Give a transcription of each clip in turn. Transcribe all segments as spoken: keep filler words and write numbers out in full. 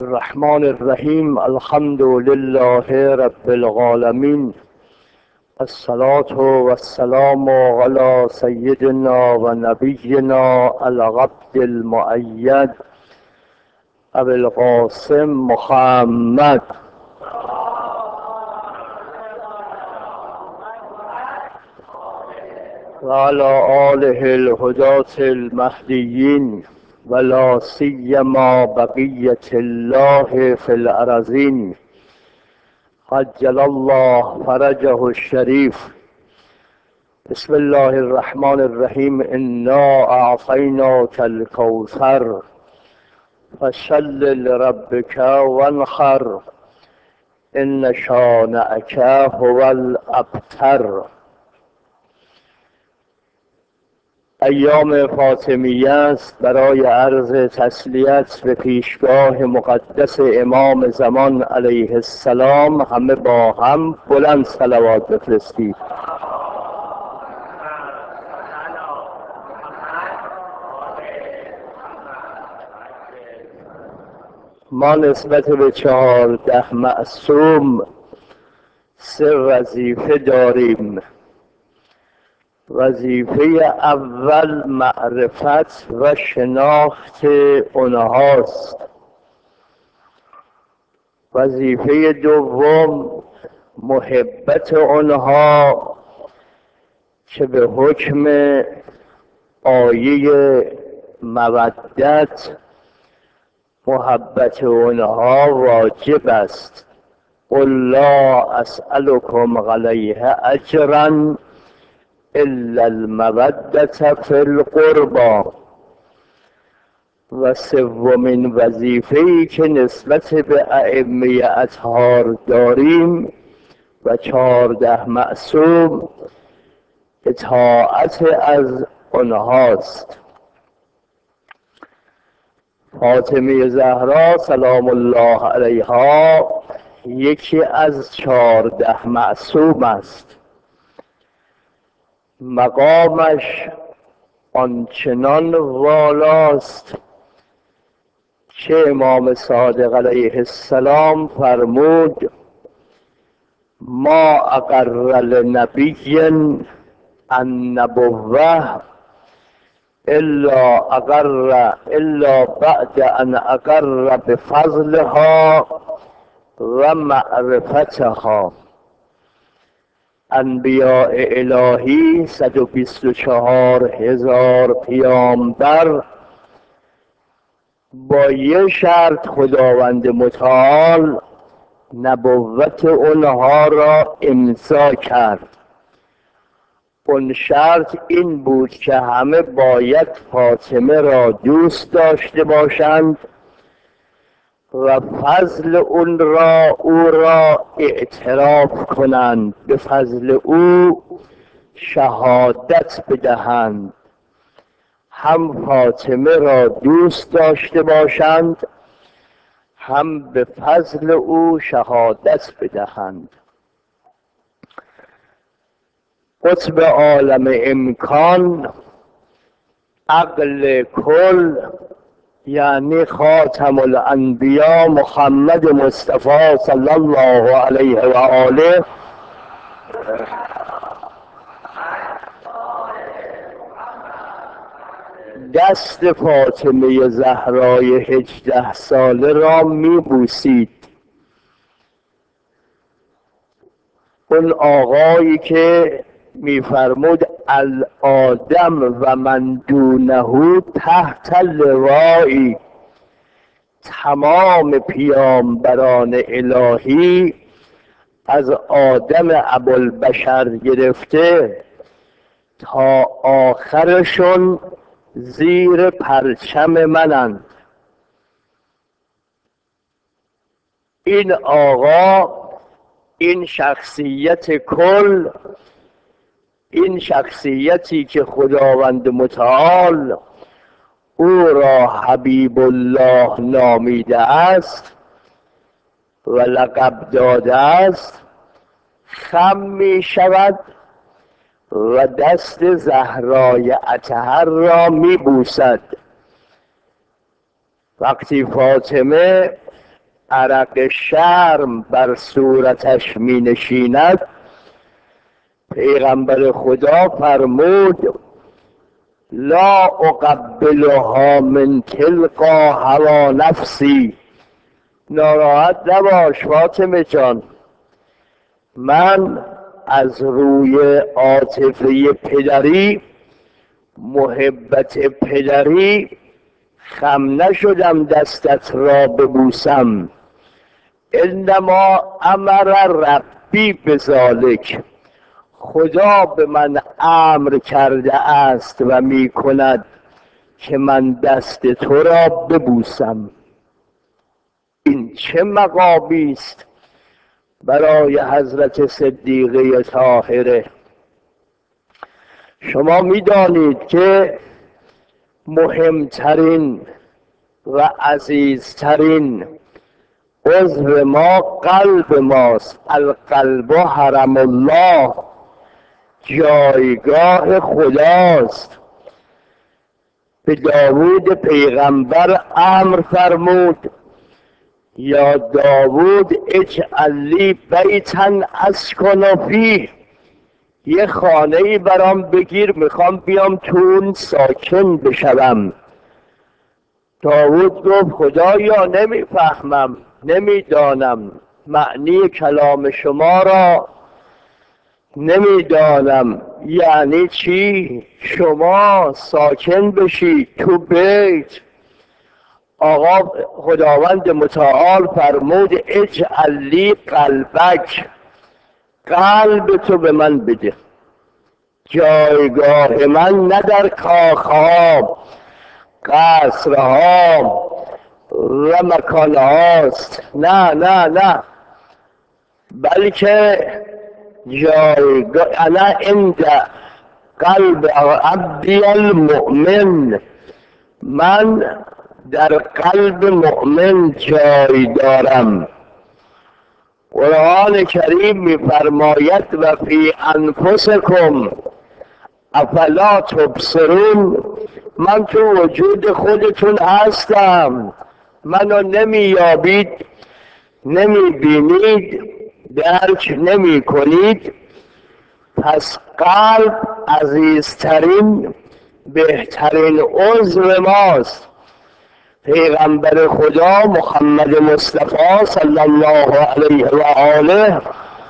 الرحمن الرحیم الحمد لله رب العالمین الصلاة والسلام على سیدنا و نبینا العبد المؤید ابی القاسم محمد و علی آله الهداة المهدیین ولا سیما بقیة الله فی الارضین عجل الله فرجه الشریف. بسم الله الرحمن الرحیم. انا اعطیناک الکوثر فصل لربک وانحر ان شانئک هو الابتر. ایام فاطمیه است برای عرض تسلیت به پیشگاه مقدس امام زمان علیه السلام همه با هم بلند صلوات بفرستید. ما نسبت به چهارده معصوم سه وظیفه داریم. وظیفه اول معرفت و شناخت اونهاست. وظیفه دوم محبت اونها که به حکم آیه مودت محبت اونها واجب است. قل لا اسألكم علیه اجرا الا المودة فی القربى. و سومین وظیفه‌ای که نسبت به ائمه اطهار داریم و چهارده معصوم اطاعت از آنهاست. فاطمه زهرا سلام الله علیها یکی از چهارده معصوم است. مقامش آنچنان والاست که امام صادق علیه السلام فرمود ما اقر لنبی النبوة الا اقر الا بعد ان اقر بفضلها و معرفتها. انبیاء الهی صد و بیست و چهار هزار پیامبر با یه شرط خداوند متعال نبوت اونها را امضا کرد. اون شرط این بود که همه باید فاطمه را دوست داشته باشند و فضل اون را او را اعتراف کنند، به فضل او شهادت بدهند. هم فاطمه را دوست داشته باشند هم به فضل او شهادت بدهند. قطب عالم امکان عقل کل یعنی خاتم الانبیا محمد مصطفی صلی الله علیه و آله دست فاطمه زهرای هجده ساله را می بوسید. اون آقایی که می فرمود الآدم و من دونه تحت اللوایی، تمام پیامبران الهی از آدم ابوالبشر گرفته تا آخرشون زیر پرچم منند. این آقا، این شخصیت کل، این شخصیتی که خداوند متعال او را حبیب الله نامیده است و لقب داده است، خم می شود و دست زهرای اطهر را می بوسد. وقتی فاطمه عرق شرم بر صورتش می نشیند، پیغمبر خدا فرمود لا اقبلها من تلقا هوا نفسی. ناراحت نباش فاطمه جان، من از روی عاطفه پدری، محبت پدری خم نشدم دستت را ببوسم. انما امر ربی بذالک، خدا به من امر کرده است و می کند که من دست تو را ببوسم. این چه مقامی است برای حضرت صدیقه طاهره. شما می دانید که مهمترین و عزیزترین عضو ما قلب ماست. القلب حرم الله، جایگاه خداست. به داوود پیغمبر امر فرمود یا داوود اجعل لی بیتا اسکن فیه، یه خانه ای برام بگیر میخوام بیام تو اون ساکن بشوم. داوود گفت خدایا نمیفهمم، نمیدانم معنی کلام شما را، نمیدانم یعنی چی شما ساکن بشی تو بیت. آقا خداوند متعال فرمود اجعل لی قلبک، قلب تو به من بده. جایگاه من نه در کاخها، قصرها و مکانهاست، نه نه نه، بلکه جایگاه انا عند قلب عبدی المؤمن، من در قلب مؤمن جای دارم. قرآن کریم می‌فرماید و فی انفسکم افلا تبصرون، من تو وجود خودتون هستم، منو نمی‌یابید، نمی‌بینید، درک نمی کنید. پس قلب عزیزترین بهترین عضو ماست. پیغمبر خدا محمد مصطفی صلی الله علیه و آله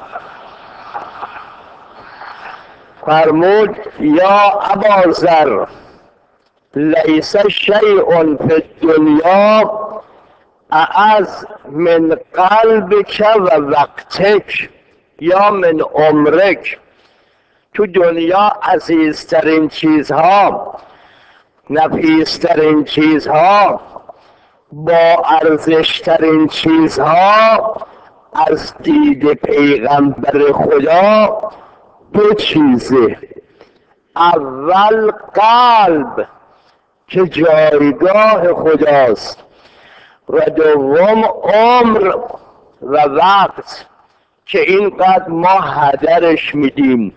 فرمود یا اباذر لیس شیء فی الدنیا اعز من قلبک و وقتک یا من عمرک. تو دنیا عزیزترین چیزها، نفیسترین چیزها، با ارزشترین چیزها از دید پیغمبر خدا دو چیزه. اول قلب که جایگاه خداست، و دوم عمر و وقت که اینقدر ما هدرش میدیم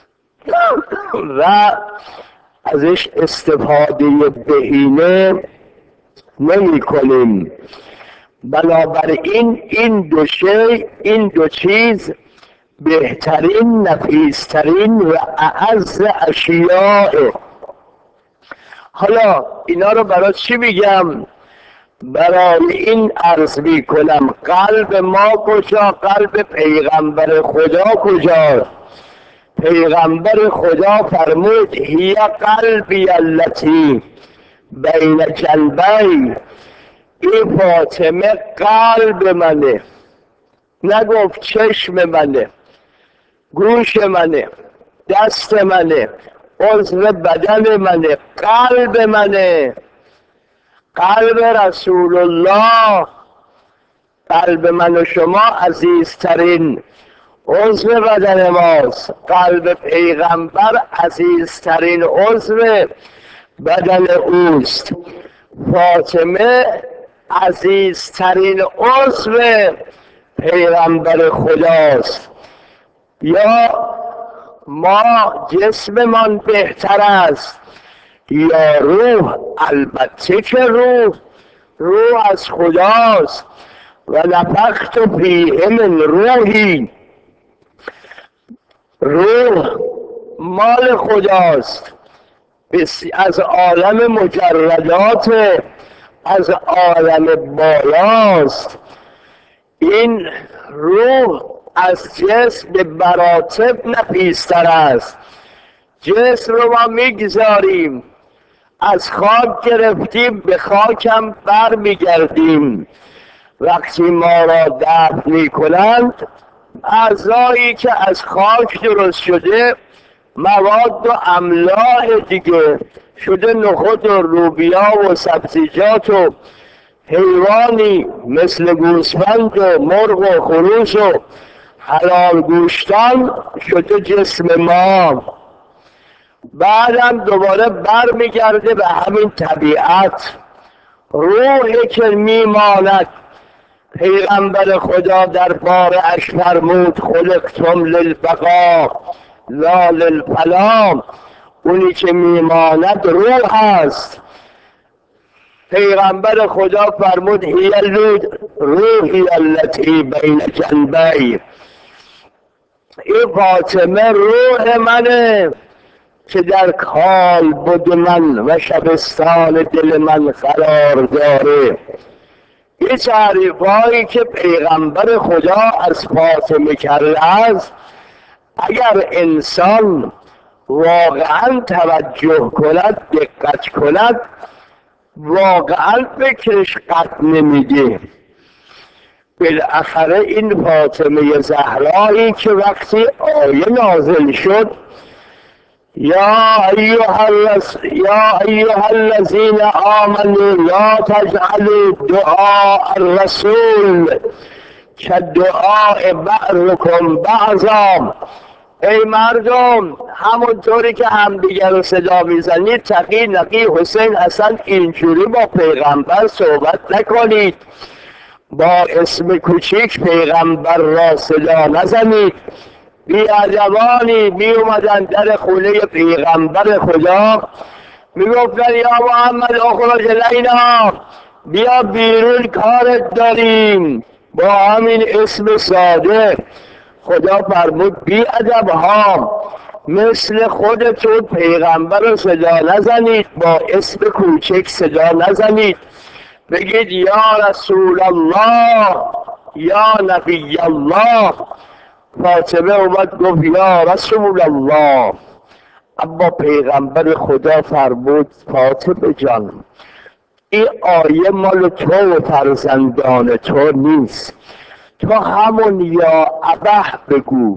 و ازش استفاده بهینه نمی کنیم. بنابراین این دو شی، این دو چیز بهترین، نفیسترین و اعز اشیاء. حالا اینا رو برای چی میگم؟ برای این عرض می کنم قلب ما کجا، قلب پیغمبر خدا کجا؟ پیغمبر خدا فرمود هی قلبی التی بین جنبی، این فاطمه قلب منه، نگفت چشم منه، گوش منه، دست منه، عضو بدن منه، قلب منه. قلب رسول الله، قلب من و شما عزیزترین عضو بدن ماست. قلب پیغمبر عزیزترین عضو بدن اوست. فاطمه عزیزترین عضو پیغمبر خداست. یا ما جسممان بهتر است یا روح؟ البته که روح، روح از خداست. و نفخت فیه من روحی. روح مال خداست، از عالم مجردات، از عالم بالاست. این روح از جسم به مراتب نفیستر است. جسم رو ما میگذاریم، از خاک گرفتیم به خاکم بر میگردیم. وقتی ما را دفن میکنند، اعضایی که از خاک درست شده، مواد و املاح دیگه شده، نخود و لوبیا و سبزیجات و حیوانی مثل گوسفند و مرغ و خروس و حلال گوشتان شده جسم ما. بعدم دوباره بر میگرده به همین طبیعت. روحی که میماند، پیغمبر خدا در باره اش فرمود خلقتم للبقا لا للفنا. اونی که میماند روح است. پیغمبر خدا فرمود هی اللود روحی التي بین جنبی. این فاطمه روح منه که در کالبد من و شبستان دل من قرار داره. این تعریف هایی که پیغمبر خدا از فاطمه کرده است، اگر انسان واقعا توجه کند، دقت کند، واقعا فکرش قد نمیده. بالاخره این فاطمه زهرایی که وقتی آیه نازل شد یا ایها یا ایها الذین آمنوا لا تجعلوا دعاء الرسول کدعاء بعضکم بعضا. ای مردم، همونطوری که همدیگر رو صدا میزنید، تقی نقی حسین حسن، اینجوری با پیغمبر صحبت نکنید. با اسم کوچیک پیغمبر را صدا نزنید. بیادبانی می اومدن در خونه پیغمبر خدا می گفتن یا محمد اخرج الینا، بیا بیرون کارت داریم. با همین اسم ساده خدا فرمود بیادب ها، مثل خودتون پیغمبر رو صدا نزنید، با اسم کوچک صدا نزنید. بگید یا رسول الله، یا نبی الله. فاطمه اومد گفت یا رسول الله. اما پیغمبر خدا فرمود فاطمه جان، این آیه مال تو و فرزندان تو نیست، تو همون یا ابه بگو.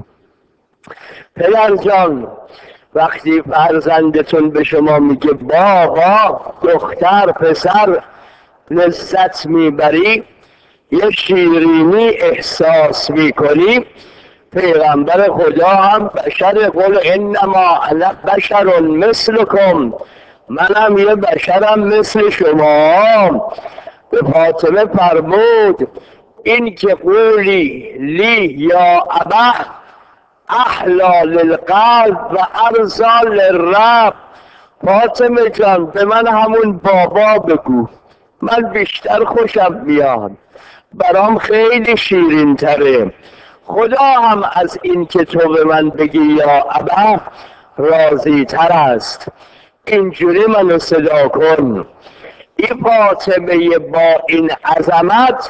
پدر جان، وقتی فرزندتون به شما میگه بابا، دختر، پسر، لذت میبری، یه شیرینی احساس میکنی. پیغمبر خدا هم بشر، قل انما انا بشر مثلکم، منم یه بشرم مثل شما. به فاطمه فرمود این که قولی لی یا ابه احلا للقلب و ارضا للرب. فاطمه جان، به من همون بابا بگو، من بیشتر خوشم میاد، برام خیلی شیرین تره. خدا هم از این که تو به من بگی یا ابا راضی تر است. اینجوری منو صدا کن. این فاطمه با این عظمت،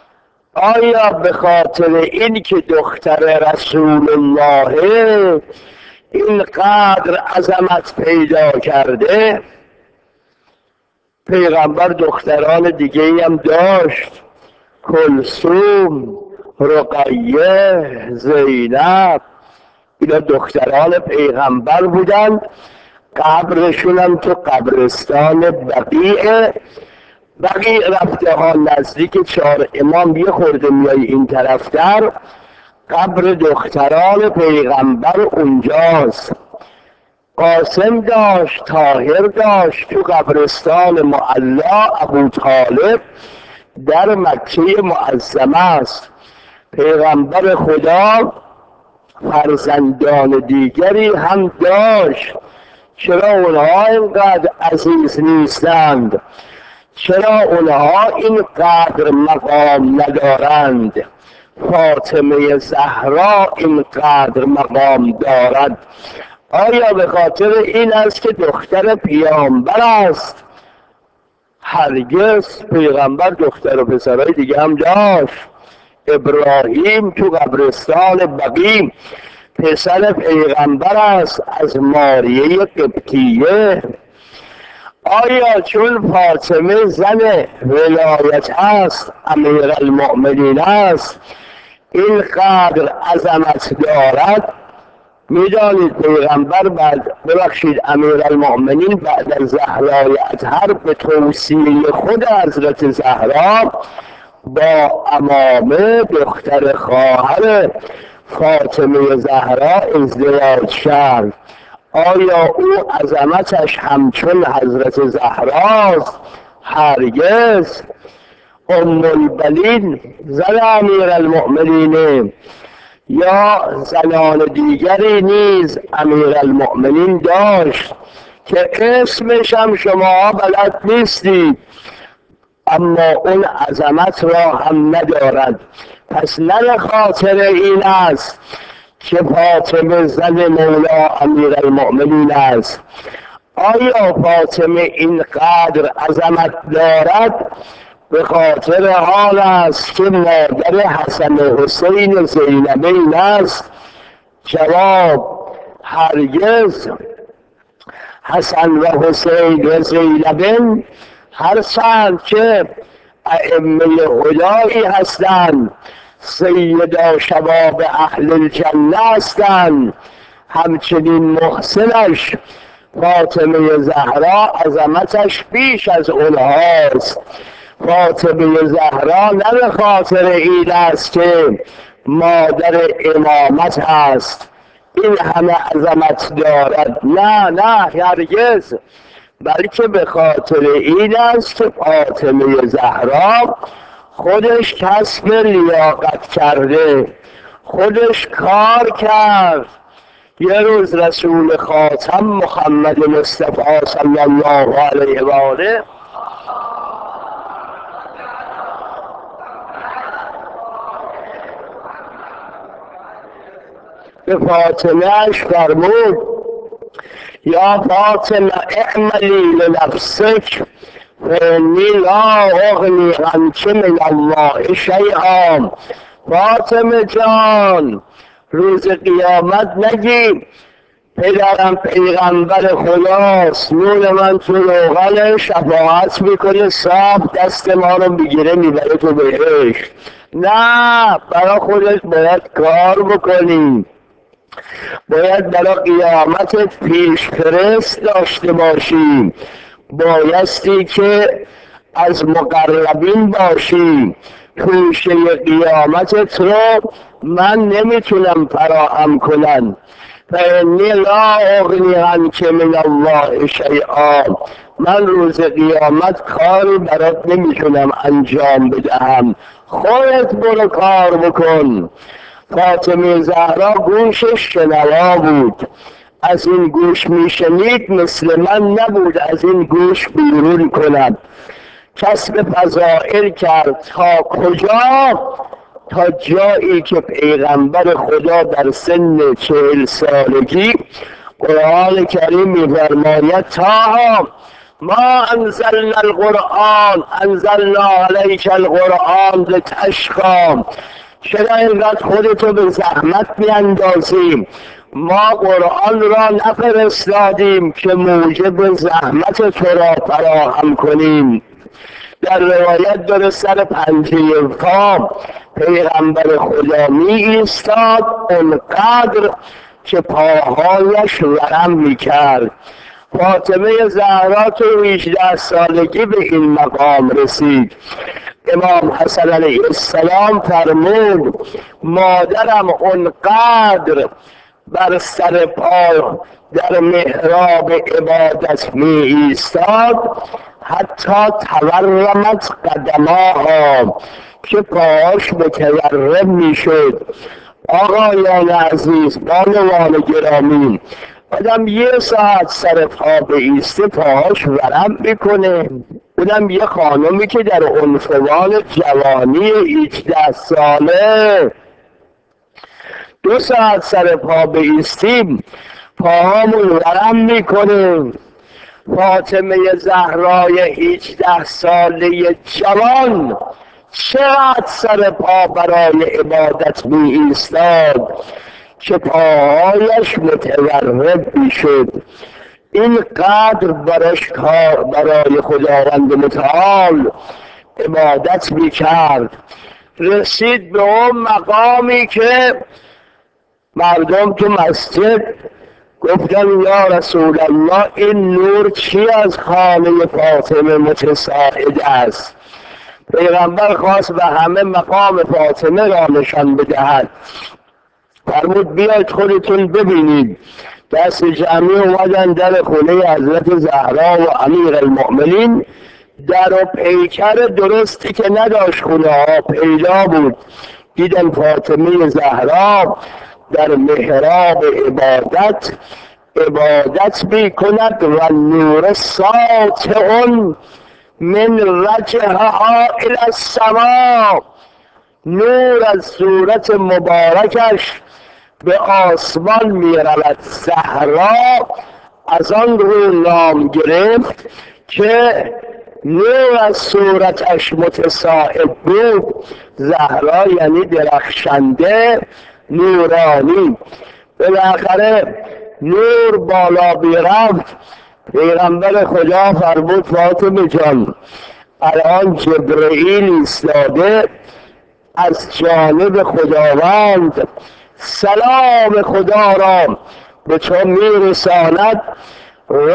آیا به خاطر این که دختر رسول الله اینقدر عظمت پیدا کرده؟ پیغمبر دختران دیگه هم داشت، کلثوم، رقیه، زینب. اینا دختران پیغمبر بودن. قبرشون هم تو قبرستان بقیع. بقیع رفته ها نزدیک چهار امام، یه خورده میای این طرفتر، قبر دختران پیغمبر اونجاست. قاسم داشت، طاهر داشت، تو قبرستان معلا ابو طالب در مکه معظمه است. پیغمبر خدا فرزندان دیگری هم داشت. چرا اونها اینقدر عزیز نیستند؟ چرا اونها این قدر مقام ندارند؟ فاطمه زهرا این قدر مقام دارد. آیا به خاطر این است که دختر پیامبر است؟ هرگز. پیغمبر دختر و پسرای دیگه هم داشت. ابراهیم تو قبرستان بقیع پسر پیغمبر است از ماریه قبطیه. آیا چون فاطمه زن ولایت است، امیرالمؤمنین است، این قدر عظمت دارد؟ میدانید پیغمبر بعد ببخشید امیرالمؤمنین بعد از زهرای اطهر به توصیه خود حضرت زهرا با امامه دختر خواهر فاطمه زهرا ازدواج کرد. آیا او عظمتش همچون حضرت زهراست؟ هرگز. ام البنین زن امیرالمؤمنین یا زنان دیگری نیز امیرالمؤمنین داشت که اسمش هم شما بلد نیستید، اما اون عظمت را هم ندارد. پس نه خاطر این است که فاطمه زن مولا امیرالمؤمنین است. آیا فاطمه این قدر عظمت دارد؟ به خاطر حال است که مادر حسن و حسین زینبین است. جواب: هرگز. حسن و حسین و زینبین هرچند که ائمه هدایی هستند، سیدا شباب اهل الجنه هستند، همچنین محسنش فاطمه زهرا عظمتش بیش از اونهاست. فاطمه زهرا نه به خاطر این است که مادر امامت هست این همه عظمت دارد، نه نه هرگز، بلکه به خاطر این است که فاطمه زهرا خودش کسب لیاقت کرده، خودش کار کرد. یه روز رسول خاتم محمد مصطفی صلی الله علیه و آله به فاطمه اش فرمود: یا فاطمه اعملی لنفسک فانی لا اغنی عنک من الله شیئا. فاطمه جان، روز قیامت نگی پدرم پیغمبر خداست، نور من تو روغن شفاعت میکنه، صاف دست ما رو میگیره میبره تو بهشت. نه، برای خودت باید کار بکنی، باید برای قیامتت پیشفرست داشته باشی، بایستی که از مقربین باشی. توشه قیامتت رو من نمیتونم فراهم کنم. فانی لا اغنی عنک من الله شیئا، من روز قیامت کاری برات نمیتونم انجام بدهم، خودت برو کار بکن. فاطمه زهرا گوشش شنوا بود، از این گوش میشنید، مثل من نبود از این گوش بیرون کند. کسب فضائل کرد تا کجا؟ تا جایی که پیغمبر خدا در سن چهل سالگی قرآن کریم می‌فرماید: تا ما انزلنا القرآن انزلنا علیک القرآن لتشقی. چرا اینقدر خودتو به زحمت میاندازیم؟ ما قرآن را نفرستادیم که موجب زحمت تو را فراهم کنیم. در روایت داره سر پنجه پا پیغمبر خدا می ایستاد اونقدر که پاهایش ورم می کرد. فاطمه زهرا تو هجده سالگی به این مقام رسید. امام حسن علیه السلام فرمود: مادرم اونقدر بر سر پا در محراب عبادت می ایستاد حتی تورمت قدماها، که پاهاش متورم می شد. آقایان عزیز، بانوان گرامی، آدم یه ساعت سر پا به ایسته پاهاش ورم میکنه. اونم یه خانمی که در عنفوان جوانی هجده ساله دو ساعت سر پا بایستیم پاهامون ورم میکنه. فاطمه زهرای هجده ساله جوان چقدر سر پا برای عبادت می ایستاد که پاهایش متورد می شد. اینقدر برش کار برای خداوند متعال عبادت می کرد. رسید به اون مقامی که مردم تو مسجد گفتن یا رسول الله این نور چی از خانه فاطمه متساعد است؟ پیغمبر خواست به همه مقام فاطمه را نشان بدهد. فرمود بیاید خودتون ببینید. دست جمعی اومدن در خونه حضرت زهرا و امیر المؤمنین. در و پیکر درستی که نداشت خونه ها پیدا بود. دیدن فاطمه زهرا در محراب عبادت عبادت می کند و نور ساطع من وجهها الی السماء، نور از صورت مبارکش به آسمان می رود. زهرا از آن رو نام گرفت که نور از صورتش متساعد بود. زهرا یعنی درخشنده، نورانی. بالاخره نور بالا بیرفت. پیغمبر خدا فرمود فاطمه جان الان جبرئیل ایستاده از جانب خداوند سلام خدا را به تو میرساند و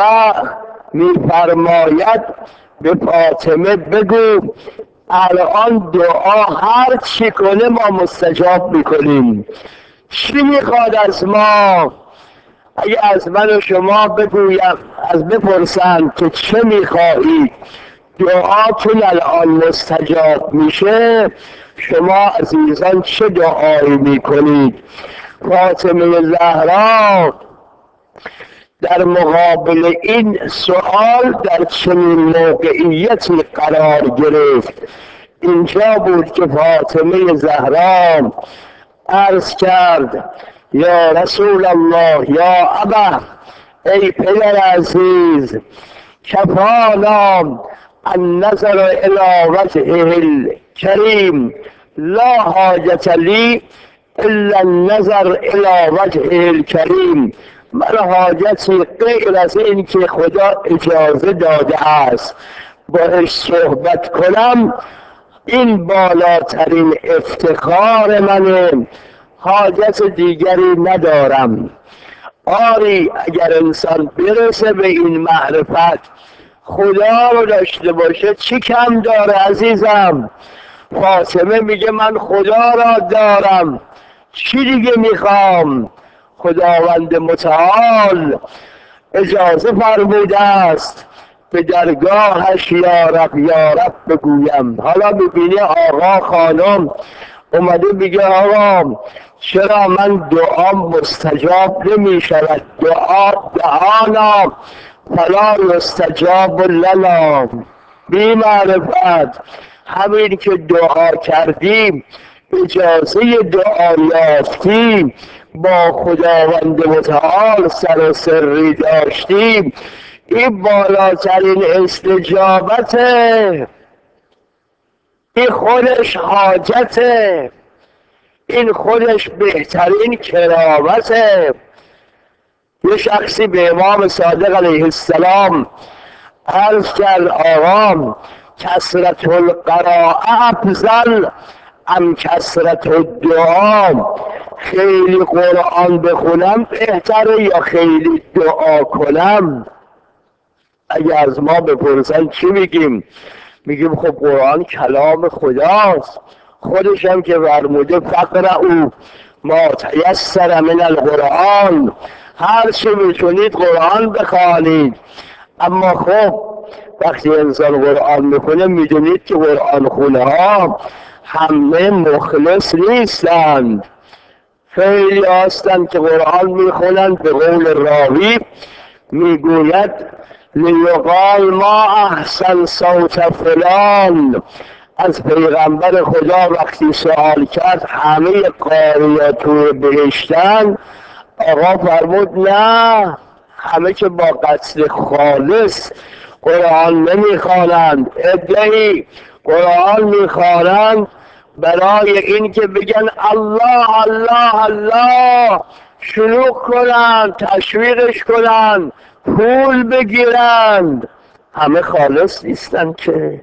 میفرماید به فاطمه بگو الان دعا هر چی کنه ما مستجاب میکنیم. چی میخواد از ما؟ اگه از من و شما بگویم از بپرسند که چه میخواهید دعاتون الان مستجاب میشه، شما عزیزان چه دعایی میکنید؟ فاطمه زهرا در مقابل این سوال در چنین موقعیتی قرار گرفت. اینجا بود که فاطمه زهرا عرض کرد یا رسول الله یا ابا، ای پدر عزیز، کفانا النظر الی وجهه الکریم لا حاجت لی الا النظر الی وجهه الکریم. من حاجتی غیر از این که خدا اجازه داده است باش صحبت کنم این بالاترین افتخار منه، حاجت دیگری ندارم. آری اگر انسان برسه به این معرفت خدا رو داشته باشه چی کم داره عزیزم؟ فاطمه میگه من خدا را دارم چی دیگه میخوام؟ خداوند متعال اجازه فرموده است به درگاهش یا رب یا رب بگویم. حالا ببینی آقا خانم اومده میگه آقا چرا من دعام مستجاب نمی شود؟ دعا دعانا فلا یستجاب لنا. بی معرفت همین که دعا کردیم اجازه دعا یافتیم با خداوند متعال سر و سری داشتیم، این بالاترین استجابته، این خودش حاجته، این خودش بهترین کرامته. یه شخصی به امام صادق علیه السلام عرض کرد آقا کثرت القراءه افضل ام کثرت الدعا، خیلی قرآن بخونم بهتره یا خیلی دعا کنم؟ اگه از ما بپرسن چی میگیم؟ میگیم خب قرآن کلام خداست، خودش هم که فرموده فقرؤوا ما تیسر من القرآن، هر چی میتونید قرآن بخوانید. اما خب وقتی انسان قرآن میخونه میدونید که قرآن خونه ها همه مخلص نیستند. خیلی هستند که قرآن میخونند به قول راوی میگوید لیقال ما احسن صوت فلان. از پیغمبر خدا وقتی سوال کرد همه قاریا توی بهشتن، آقا فرمود نه، همه که با قصد خالص قرآن نمیخوانند. عده‌ای قرآن میخوانند برای این که بگن الله الله الله، شروع کنند، تشویقش کنند، پول بگیرند. همه خالص نیستند که.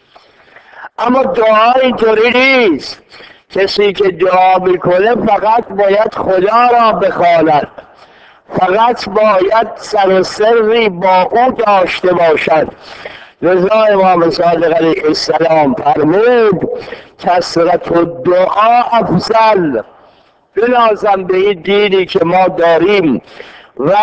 اما دعا اینطوری نیست. کسی که دعا میکنه فقط باید خدا را بخواند، فقط باید سر و سری با او داشته باشد. لذا امام صادق علیه السلام فرمود کثرت الدعا افضل. بنازم به این دینی که ما داریم و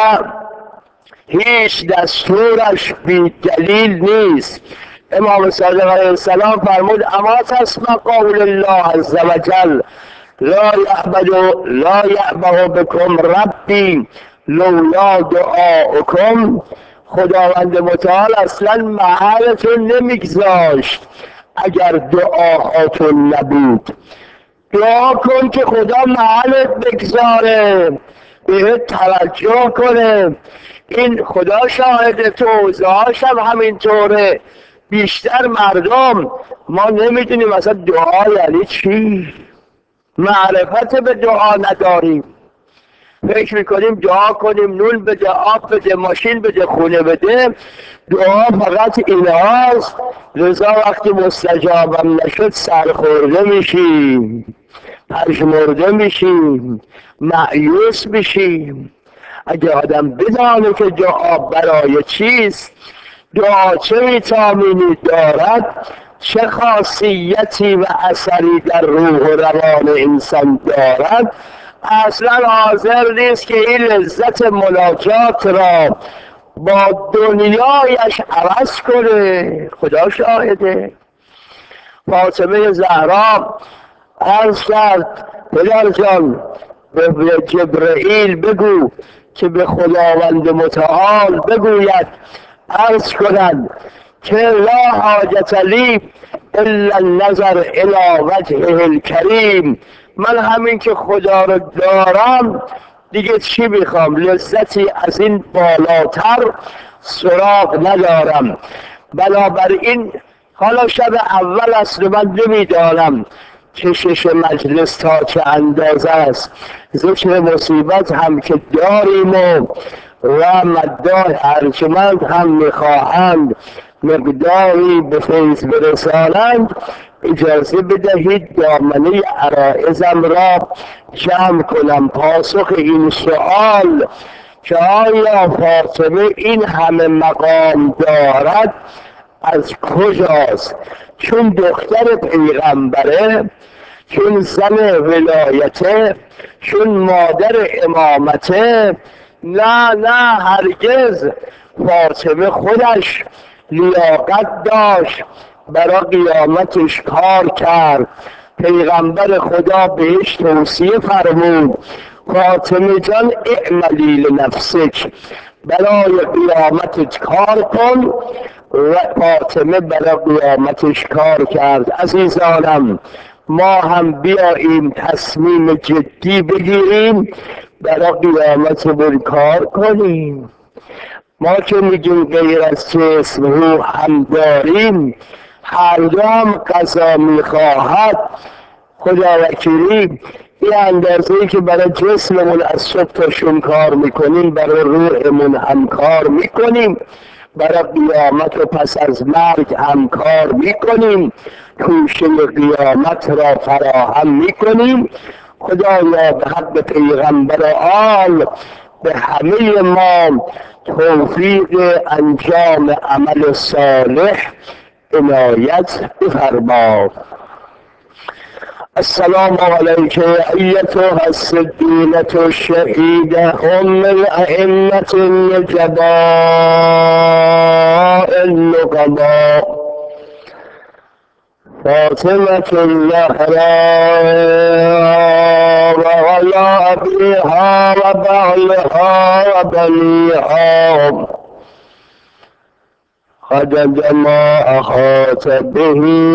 هیچ دستورش بی دلیل نیست. امام صادق علیه السلام فرمود اما تسمع قول الله عز وجل لا یعبد لا یعبه بکم ربی لولا دعاؤکم. خداوند متعال اصلا محلتون نمیگذاشت اگر دعاهاتون نبود. دعا کن که خدا محلت بگذاره، بهت توجه کنه. این خدا شاهد، توضیحاش هم همینطوره. بیشتر مردم ما نمیدونیم مثلا دعا یعنی چی، معرفت به دعا نداریم. فکر میکنیم دعا کنیم نون بده، آب بده، ماشین بده، خونه بده. دعا فقط این هاست. لذا وقتی مستجابم نشد سرخورده میشیم، پژمرده میشیم، مایوس میشیم. اگه آدم بدانه که دعا برای چیست، دعا چه ویتامینی دارد، چه خاصیتی و اثری در روح و روان انسان دارد، اصلا حاضر نیست که این لذت مناجات را با دنیایش عوض کنه. خدا شاهده. فاطمه زهرا عرض کرد پدر جان به جبرئیل بگو که به خداوند متعال بگوید عرض کنند که لا حاجت لی الا النظر الی وجهه الکریم. من همین که خدا رو دارم دیگه چی میخوام؟ لذتی از این بالاتر سراغ ندارم. بنابراین حالا شب اول است و من نمیدانم کشش مجلس تا چه اندازه است. ذکر مصیبت هم که داریم و و مداح ارجمند هم میخواهند مقداری به فیض برسانند. اجازه بدهید دامنه عرائزم را جمع کنم. پاسخ این سوال که آیا فاطمه این همه مقام دارد از کجاست؟ چون دختر پیغمبره، چون زن ولایته، چون مادر امامته؟ نه نه هرگز. فاطمه خودش لیاقت داشت، برای قیامتش کار کرد. پیغمبر خدا بهش توصیه فرمود فاطمه جان اعملی لنفسک، برای قیامتت کار کن. و فاطمه برای قیامتش کار کرد. عزیزانم ما هم بیاییم تصمیم جدی بگیریم برای قیامتمون کار کنیم. ما که میگیم غیر از جسم روح هم داریم، هر دو هم قضا میخواهد. خدا وکیلی این اندازه‌ای که برای جسممون از صبح تا شب کار میکنیم برای روحمون هم کار میکنیم، برای قیامت و پس از مرگ هم کار میکنیم، توشه قیامت را فراهم میکنیم. خدایا به حق پیغمبر آل به همه ما توفیق انجام عمل صالح عنایت بفرما. السلام علیک ایتها الصدیقة الشهیدة ام الائمة النجباء النقباء فاطمة الزهراء وعلى أبيها وبعلها وبنيها عدد ما احاط به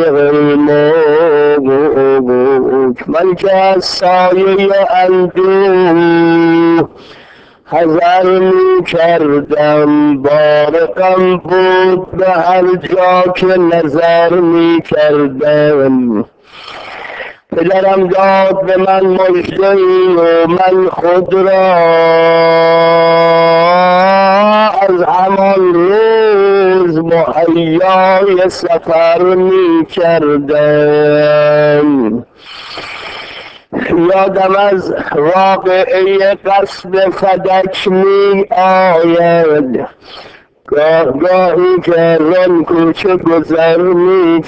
علمك. من که از سایه اندوه حذر می کردم، بارقم بود به هر جا که نظر می کردم. پدرم داد به من مژده‌ای و من خود را از همان روز مهیای سفر می کردم. یادم از واقعه قصد فدک می آید، گاه گاهی که رن کوچه گذر می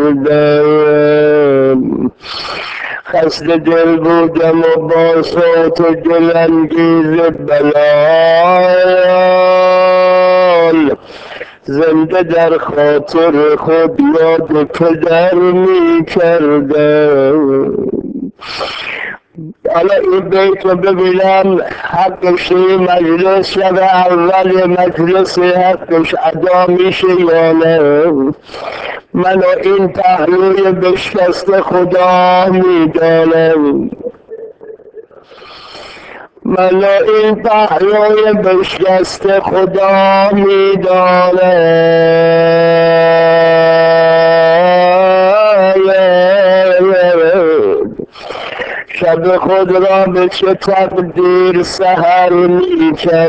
کردم. خسته دل بودم و با صوت دلانگیز بلال زنده در خاطر خود یاد پدر می کردم. حالا این بیت رو ببینم، حقش این مجلس شب اول مجلس حقش ادا میشه یا نه. منو این پهلوی بشکست خدا میدانم، منو این پهلوی بشکست خدا میدانم. شب خود را به چه تقدیر سحر می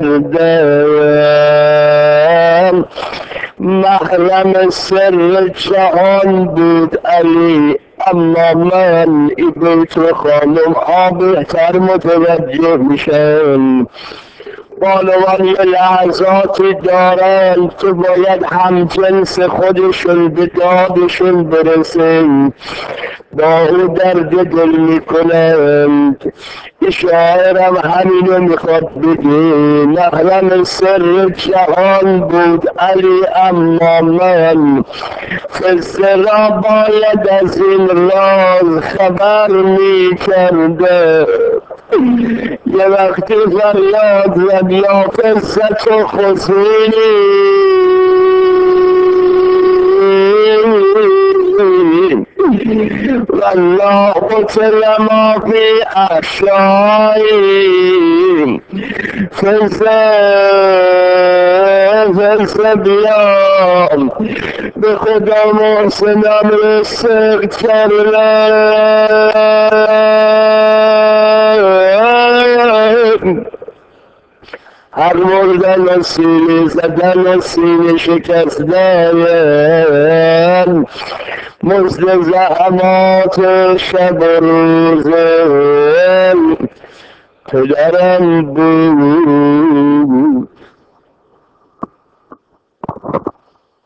کردم. محرم سر جهان بود علی، اما من این بیت رو خانم ها بهتر متوجه میشم. بانوان یه لحظاتی دارن که باید هم جنس خودشون به دادشون برسن، با او درد دل میکنند. شاعرم همینو میخواد بگه، محرم سر جهان بود علی، اما من قصه را باید از این راز خبر میکرده. یه وقتی فریاد زد یا قصت و خزینی، والله قتل ما في أحشائهم فلسه بیام به خدا محسنم رسق کردن. هر مردن و سینه زدن و سینه شکستن، مزد زحمات شب و روز پدرم بود.